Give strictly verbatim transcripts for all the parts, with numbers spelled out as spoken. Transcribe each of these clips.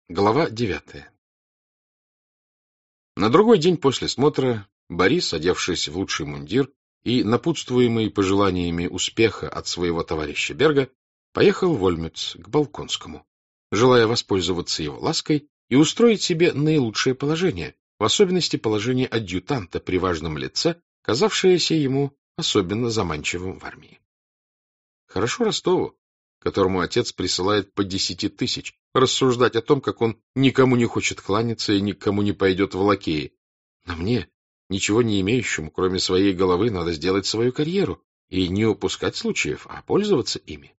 Глава девятая. На другой день после смотра Борис, одевшись в лучший мундир и напутствуемый пожеланиями успеха от своего товарища Берга, поехал в Ольмюц к Болконскому, желая воспользоваться его лаской и устроить себе наилучшее положение, в особенности положение адъютанта при важном лице, казавшееся ему особенно заманчивым в армии. Хорошо Ростову, которому отец присылает по десяти тысяч, рассуждать о том, как он никому не хочет кланяться и никому не пойдет в лакеи. Но мне, ничего не имеющему, кроме своей головы, надо сделать свою карьеру и не упускать случаев, а пользоваться ими.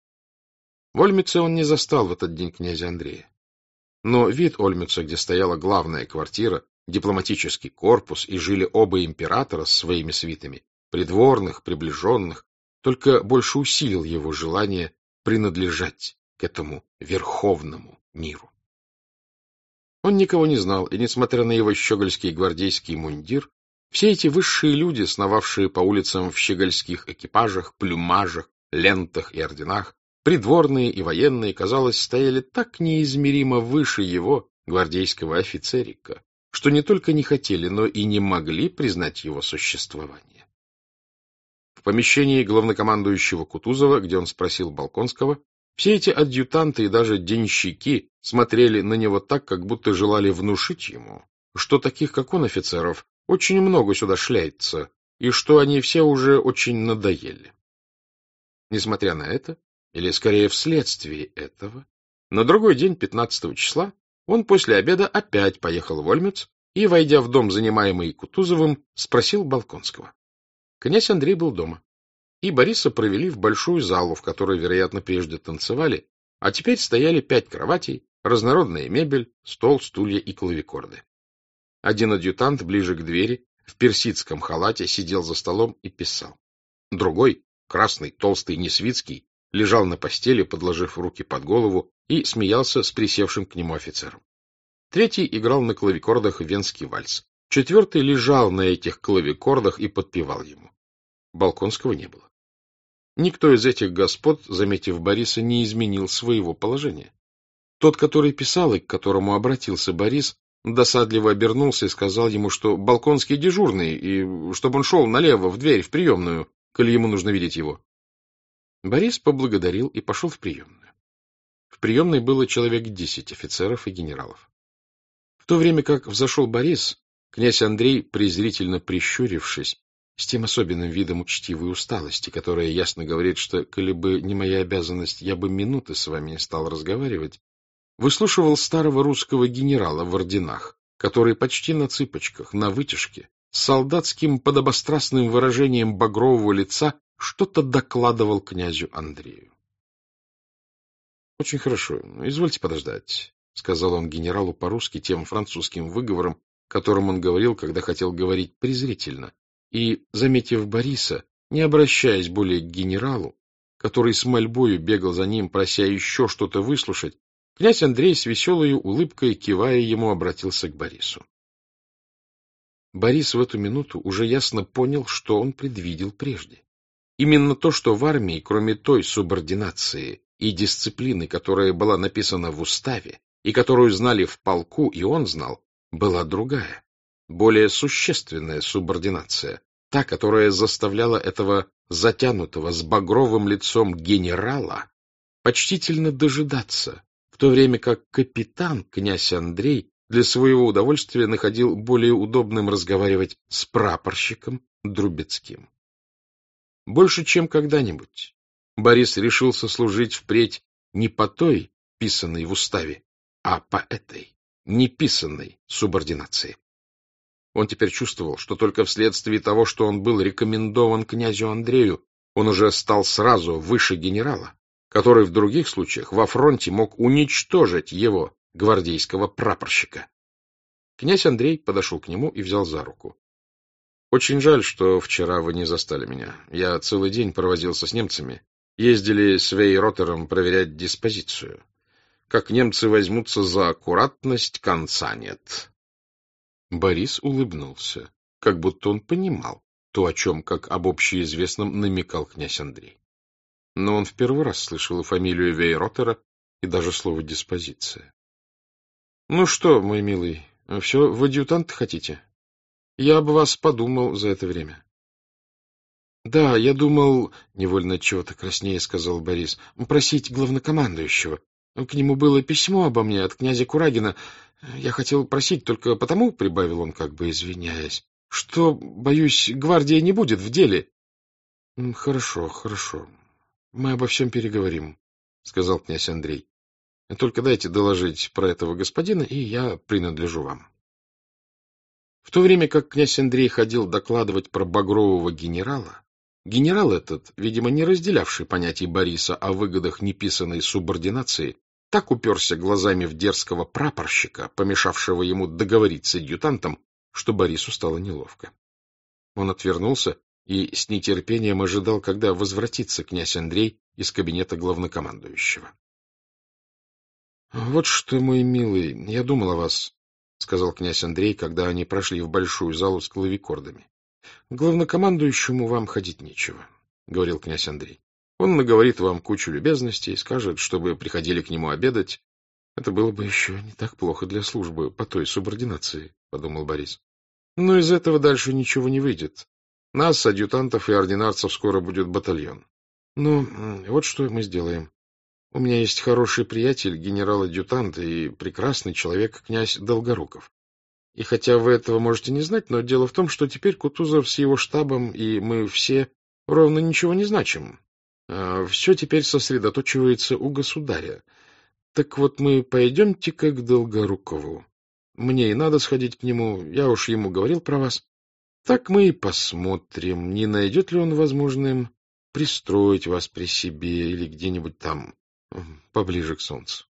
В Ольмюце он не застал в этот день князя Андрея. Но вид Ольмюца, где стояла главная квартира, дипломатический корпус, и жили оба императора с своими свитами, придворных, приближенных, только больше усилил его желание принадлежать к этому верховному миру. Он никого не знал, и, несмотря на его щегольский гвардейский мундир, все эти высшие люди, сновавшие по улицам в щегольских экипажах, плюмажах, лентах и орденах, придворные и военные, казалось, стояли так неизмеримо выше его, гвардейского офицерика, что не только не хотели, но и не могли признать его существование. В помещении главнокомандующего Кутузова, где он спросил Болконского, все эти адъютанты и даже денщики смотрели на него так, как будто желали внушить ему, что таких, как он, офицеров, очень много сюда шляется, и что они все уже очень надоели. Несмотря на это, или скорее вследствие этого, на другой день, пятнадцатого числа, он после обеда опять поехал в Ольмюц и, войдя в дом, занимаемый Кутузовым, спросил Болконского. Князь Андрей был дома, и Бориса провели в большую залу, в которой, вероятно, прежде танцевали, а теперь стояли пять кроватей, разнородная мебель, стол, стулья и клавикорды. Один адъютант ближе к двери, в персидском халате, сидел за столом и писал. Другой, красный, толстый, Несвицкий, лежал на постели, подложив руки под голову, и смеялся с присевшим к нему офицером. Третий играл на клавикордах венский вальс. Четвертый лежал на этих клавикордах и подпевал ему. Болконского не было. Никто из этих господ, заметив Бориса, не изменил своего положения. Тот, который писал и к которому обратился Борис, досадливо обернулся и сказал ему, что Болконский дежурный, и чтобы он шел налево в дверь, в приемную, коли ему нужно видеть его. Борис поблагодарил и пошел в приемную. В приемной было человек десять офицеров и генералов. В то время как взошел Борис, князь Андрей, презрительно прищурившись, с тем особенным видом учтивой усталости, которая ясно говорит, что, коли бы не моя обязанность, я бы минуты с вами не стал разговаривать, выслушивал старого русского генерала в орденах, который почти на цыпочках, на вытяжке, с солдатским подобострастным выражением багрового лица что-то докладывал князю Андрею. — Очень хорошо, извольте подождать, — сказал он генералу по-русски тем французским выговором, которым он говорил, когда хотел говорить презрительно, и, заметив Бориса, не обращаясь более к генералу, который с мольбою бегал за ним, прося еще что-то выслушать, князь Андрей с веселой улыбкой, кивая ему, обратился к Борису. Борис в эту минуту уже ясно понял, что он предвидел прежде. Именно то, что в армии, кроме той субординации и дисциплины, которая была написана в уставе и которую знали в полку, и он знал, была другая, более существенная субординация, та, которая заставляла этого затянутого с багровым лицом генерала почтительно дожидаться, в то время как капитан, князь Андрей, для своего удовольствия находил более удобным разговаривать с прапорщиком Друбецким. Больше, чем когда-нибудь, Борис решился служить впредь не по той, писанной в уставе, а по этой, неписанной субординации. Он теперь чувствовал, что только вследствие того, что он был рекомендован князю Андрею, он уже стал сразу выше генерала, который в других случаях во фронте мог уничтожить его, гвардейского прапорщика. Князь Андрей подошел к нему и взял за руку. — Очень жаль, что вчера вы не застали меня. Я целый день провозился с немцами. Ездили с Вейротером проверять диспозицию. Как немцы возьмутся за аккуратность, конца нет. Борис улыбнулся, как будто он понимал то, о чем, как об общеизвестном, намекал князь Андрей. Но он в первый раз слышал и фамилию Вейротера, и даже слово «диспозиция». — Ну что, мой милый, все в адъютант хотите? Я об вас подумал за это время. — Да, я думал, — невольно отчего-то краснее сказал Борис, — просить главнокомандующего. К нему было письмо обо мне от князя Курагина. Я хотел просить только потому, — прибавил он, как бы извиняясь, — что, боюсь, гвардия не будет в деле. — Хорошо, хорошо. Мы обо всем переговорим, — сказал князь Андрей. — Только дайте доложить про этого господина, и я принадлежу вам. В то время как князь Андрей ходил докладывать про багрового генерала, генерал этот, видимо, не разделявший понятий Бориса о выгодах неписанной субординации, так уперся глазами в дерзкого прапорщика, помешавшего ему договорить с адъютантом, что Борису стало неловко. Он отвернулся и с нетерпением ожидал, когда возвратится князь Андрей из кабинета главнокомандующего. — Вот что, мой милый, я думал о вас, — сказал князь Андрей, когда они прошли в большую залу с клавикордами. — Главнокомандующему вам ходить нечего, — говорил князь Андрей. Он наговорит вам кучу любезностей, скажет, чтобы приходили к нему обедать. Это было бы еще не так плохо для службы по той субординации, — подумал Борис. Но из этого дальше ничего не выйдет. Нас, адъютантов и ординарцев, скоро будет батальон. Но вот что мы сделаем. У меня есть хороший приятель, генерал-адъютант и прекрасный человек, князь Долгоруков. И хотя вы этого можете не знать, но дело в том, что теперь Кутузов с его штабом и мы все ровно ничего не значим. А все теперь сосредоточивается у государя. Так вот мы пойдемте-ка к Долгорукову. Мне и надо сходить к нему, я уж ему говорил про вас. Так мы и посмотрим, не найдет ли он возможным пристроить вас при себе или где-нибудь там, поближе к солнцу.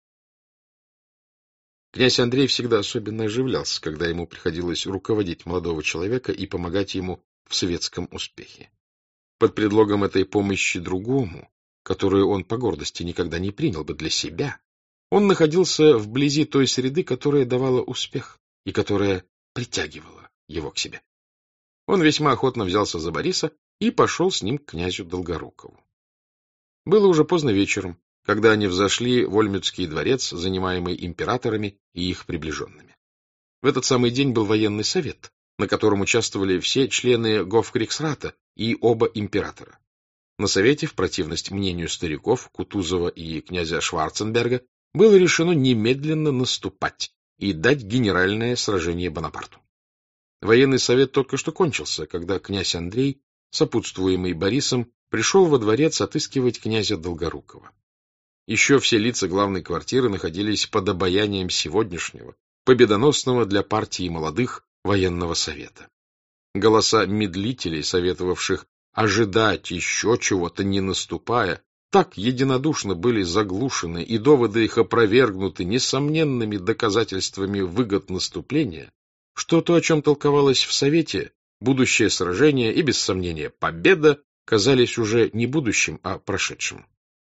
Князь Андрей всегда особенно оживлялся, когда ему приходилось руководить молодого человека и помогать ему в светском успехе. Под предлогом этой помощи другому, которую он по гордости никогда не принял бы для себя, он находился вблизи той среды, которая давала успех и которая притягивала его к себе. Он весьма охотно взялся за Бориса и пошел с ним к князю Долгорукову. Было уже поздно вечером, когда они взошли в Ольмюцкий дворец, занимаемый императорами и их приближенными. В этот самый день был военный совет, на котором участвовали все члены Гофкриксрата и оба императора. На совете, в противность мнению стариков Кутузова и князя Шварценберга, было решено немедленно наступать и дать генеральное сражение Бонапарту. Военный совет только что кончился, когда князь Андрей, сопутствуемый Борисом, пришел во дворец отыскивать князя Долгорукова. Еще все лица главной квартиры находились под обаянием сегодняшнего, победоносного для партии молодых военного совета. Голоса медлителей, советовавших ожидать еще чего-то, не наступая, так единодушно были заглушены, и доводы их опровергнуты несомненными доказательствами выгод наступления, что то, о чем толковалось в совете, будущее сражение и, без сомнения, победа, казались уже не будущим, а прошедшим.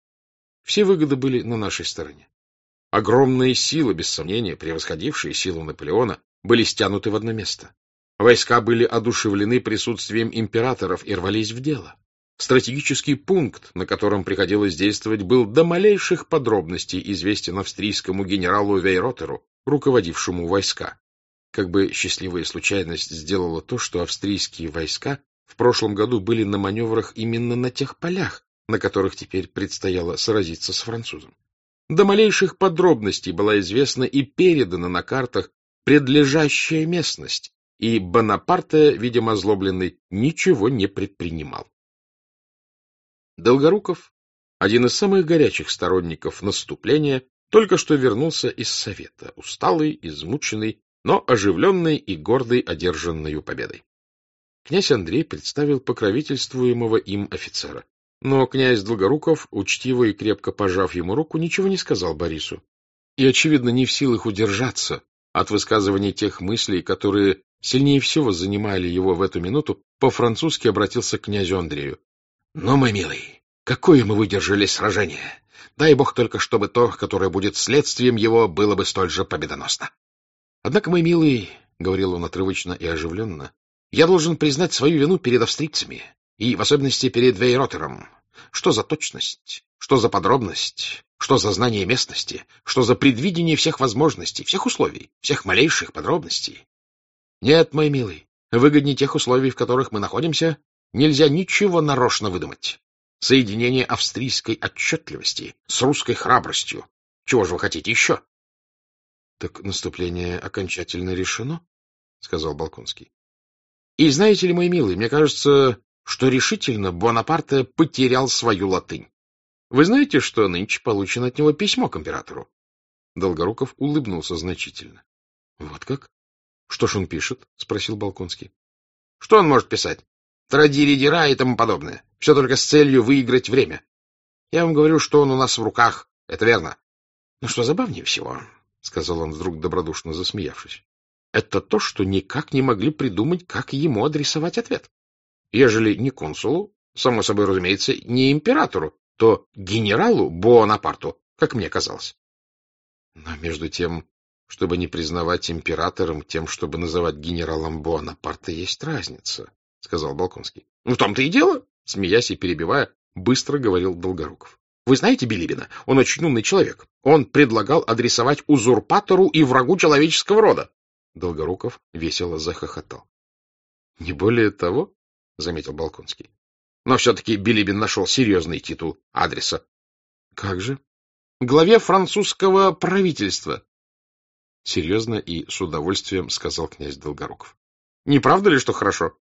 Все выгоды были на нашей стороне. Огромные силы, без сомнения, превосходившие силу Наполеона, были стянуты в одно место. Войска были одушевлены присутствием императоров и рвались в дело. Стратегический пункт, на котором приходилось действовать, был до малейших подробностей известен австрийскому генералу Вейротеру, руководившему войска. Как бы счастливая случайность сделала то, что австрийские войска в прошлом году были на маневрах именно на тех полях, на которых теперь предстояло сразиться с французом. До малейших подробностей была известна и передана на картах предлежащая местность, и Бонапарте, видимо озлобленный, ничего не предпринимал. Долгоруков, один из самых горячих сторонников наступления, только что вернулся из совета, усталый, измученный, но оживленный и гордый одержанной победой. Князь Андрей представил покровительствуемого им офицера. Но князь Долгоруков, учтиво и крепко пожав ему руку, ничего не сказал Борису. И, очевидно, не в силах удержаться от высказывания тех мыслей, которые сильнее всего занимали его в эту минуту, по-французски обратился к князю Андрею. — Ну, мой милый, какое мы выдержали сражение! Дай бог только, чтобы то, которое будет следствием его, было бы столь же победоносно. Однако, мой милый, — говорил он отрывочно и оживленно, — я должен признать свою вину перед австрийцами, и в особенности перед Вейротером. Что за точность, что за подробность, что за знание местности, что за предвидение всех возможностей, всех условий, всех малейших подробностей. Нет, мой милый, выгоднее тех условий, в которых мы находимся, нельзя ничего нарочно выдумать. Соединение австрийской отчетливости с русской храбростью. Чего же вы хотите еще? — Так наступление окончательно решено? — сказал Болконский. — И знаете ли, мой милый, мне кажется, что решительно Буонапарте потерял свою латынь. Вы знаете, что нынче получено от него письмо к императору? Долгоруков улыбнулся значительно. — Вот как? Что ж он пишет? — спросил Болконский. — Что он может писать? Тради-ри-дира и тому подобное. Все только с целью выиграть время. Я вам говорю, что он у нас в руках. Это верно. Но что забавнее всего, — сказал он вдруг добродушно засмеявшись, — это то, что никак не могли придумать, как ему адресовать ответ. Ежели не консулу, само собой разумеется, не императору, то генералу Буонапарту, как мне казалось. Но между тем, чтобы не признавать императором тем, чтобы называть генералом Буонапарта, есть разница, — сказал Болконский. — В том-то и дело, — смеясь и перебивая, быстро говорил Долгоруков. — Вы знаете Билибина? Он очень умный человек. Он предлагал адресовать узурпатору и врагу человеческого рода. Долгоруков весело захохотал. — Не более того, — заметил Болконский. — Но все-таки Билибин нашел серьезный титул адреса. — Как же? — Главе французского правительства. — серьезно и с удовольствием сказал князь Долгоруков. — Не правда ли, что хорошо?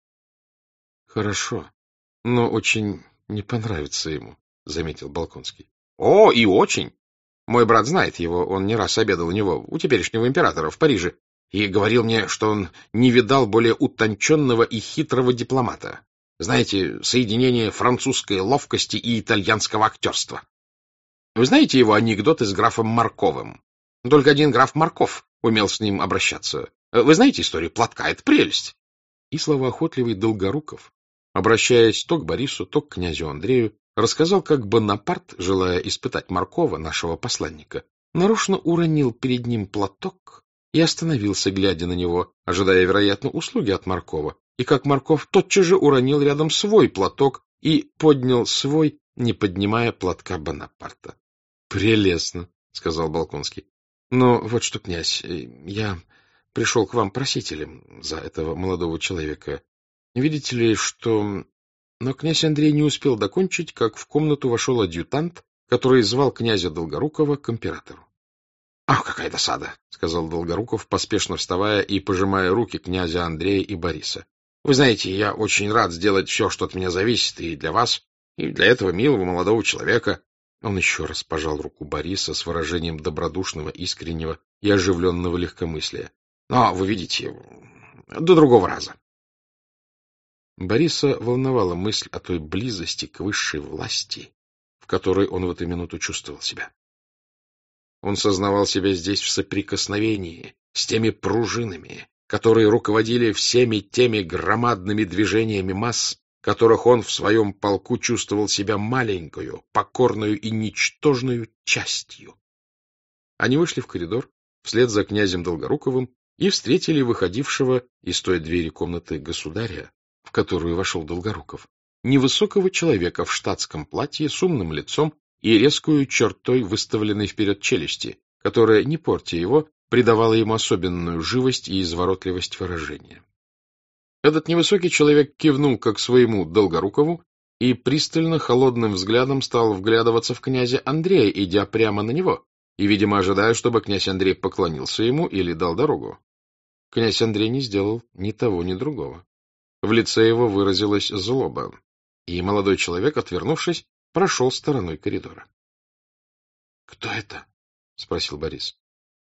— Хорошо, но очень не понравится ему, — заметил Болконский. — О, и очень! Мой брат знает его, он не раз обедал у него, у теперешнего императора, в Париже, и говорил мне, что он не видал более утонченного и хитрого дипломата. Знаете, соединение французской ловкости и итальянского актерства. Вы знаете его анекдоты с графом Марковым? Только один граф Марков умел с ним обращаться. Вы знаете историю платка? Это прелесть. И словоохотливый Долгоруков, обращаясь то к Борису, то к князю Андрею, рассказал, как Бонапарт, желая испытать Маркова, нашего посланника, нарочно уронил перед ним платок и остановился, глядя на него, ожидая, вероятно, услуги от Маркова, и как Марков тотчас же уронил рядом свой платок и поднял свой, не поднимая платка Бонапарта. — Прелестно, — сказал Болконский. — Но вот что, князь, я пришел к вам просителем за этого молодого человека. Видите ли, что... Но князь Андрей не успел докончить, как в комнату вошел адъютант, который звал князя Долгорукова к императору. — Ах, какая досада! — сказал Долгоруков, поспешно вставая и пожимая руки князя Андрея и Бориса. — Вы знаете, я очень рад сделать все, что от меня зависит, и для вас, и для этого милого молодого человека. Он еще раз пожал руку Бориса с выражением добродушного, искреннего и оживленного легкомыслия. — Но, вы видите, до другого раза. Бориса волновала мысль о той близости к высшей власти, в которой он в эту минуту чувствовал себя. Он сознавал себя здесь в соприкосновении с теми пружинами, которые руководили всеми теми громадными движениями масс, которых он в своем полку чувствовал себя маленькою, покорную и ничтожную частью. Они вышли в коридор вслед за князем Долгоруковым и встретили выходившего из той двери комнаты государя, в которую вошел Долгоруков, невысокого человека в штатском платье с умным лицом и резкую чертой выставленной вперед челюсти, которая, не портя его, придавала ему особенную живость и изворотливость выражения. Этот невысокий человек кивнул как своему Долгорукову и пристально холодным взглядом стал вглядываться в князя Андрея, идя прямо на него, и, видимо, ожидая, чтобы князь Андрей поклонился ему или дал дорогу. Князь Андрей не сделал ни того, ни другого. В лице его выразилась злоба, и молодой человек, отвернувшись, прошел стороной коридора. — Кто это? — спросил Борис.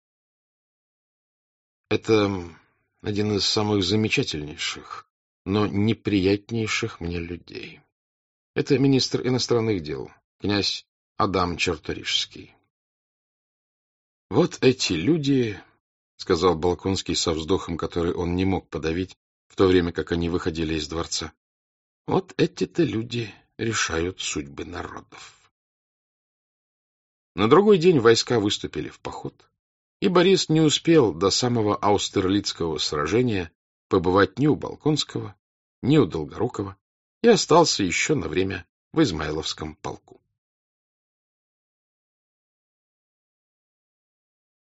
— Это один из самых замечательнейших, но неприятнейших мне людей. Это министр иностранных дел, князь Адам Черторижский. — Вот эти люди, — сказал Болконский со вздохом, который он не мог подавить, в то время как они выходили из дворца, — вот эти-то люди решают судьбы народов. На другой день войска выступили в поход, и Борис не успел до самого Аустерлицкого сражения побывать ни у Болконского, ни у Долгорукова, и остался еще на время в Измайловском полку.